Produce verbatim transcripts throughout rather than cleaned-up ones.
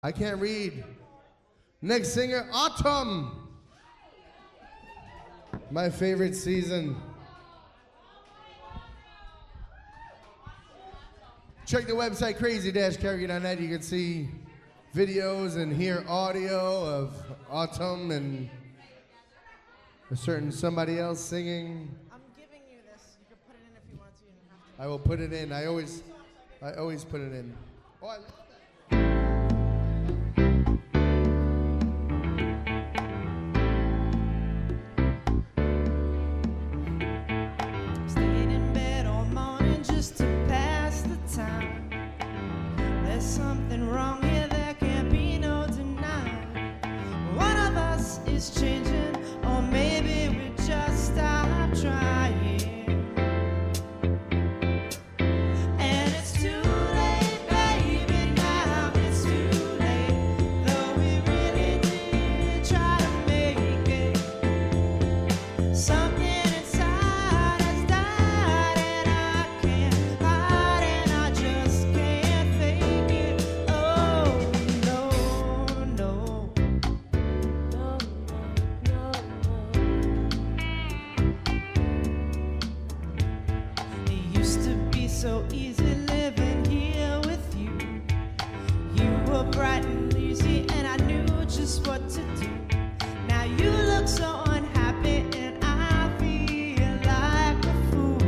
I can't read. Next singer, Autumn. My favorite season. Check the website crazy dash karaoke dot net. You can see videos and hear audio of Autumn and a certain somebody else singing. I'm giving you this. You can put it in if you want to. You don't have to. I will put it in. I always, I always put it in. Oh, I love that. Stayed in bed all morning just to pass the time. There's something wrong here, there can't be no denying. One of us is changing, or maybe we just stopped trying. And it's too late, baby, now it's too late. Though we really did try to make it. Something inside has died, and I can't hide, and I just can't fake it. Oh, no, no. No, no, no. It used to be so easy living here with you. You were bright and easy, and I knew just what to do. Now you look so unhappy, and I feel like a fool.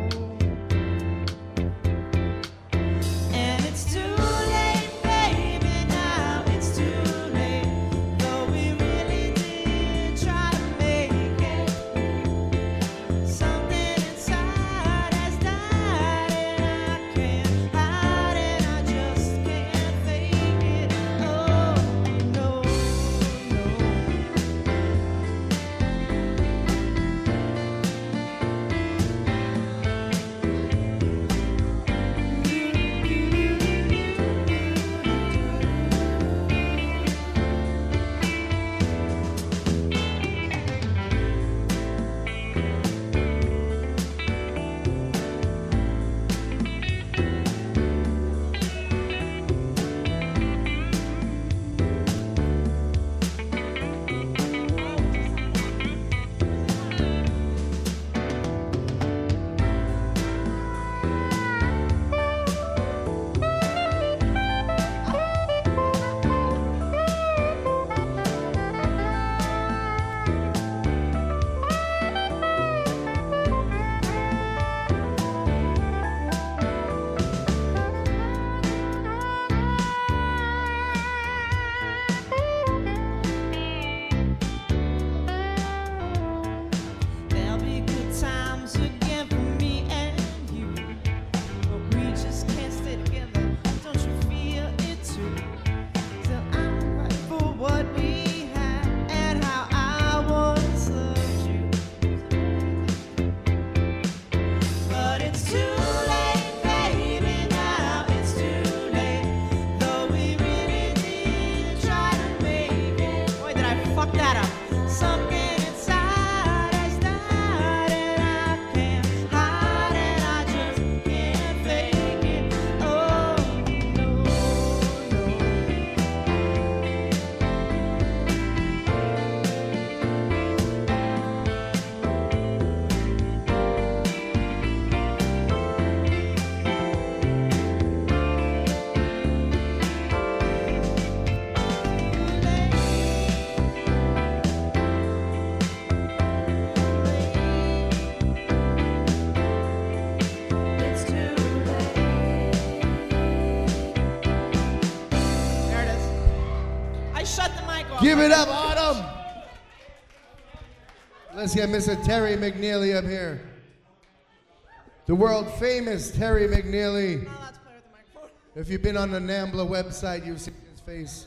And it's too late, baby, now it's too late. Though we really did try to make it. Something inside has died, and I can't hide, and I just can't fake it. Oh, no, no. There'll be good times again for me and you, but we just can't stay together. Don't you feel it too? Still, I'm right for what we had and how I once loved you. But it's too late, baby, now it's too late. Though we really did try to make it. Boy, did I fuck that up. Something inside has died, and I can't hide, and I just can't fake it. Oh, no, no. It's too late. There it is. I shut the mic off. Give it up, Autumn. Let's get Mister Terry McNeely up here. The world famous Terry McNeely. I'm not allowed to play with the microphone. If you've been on the NAMBLA website, you've seen his face.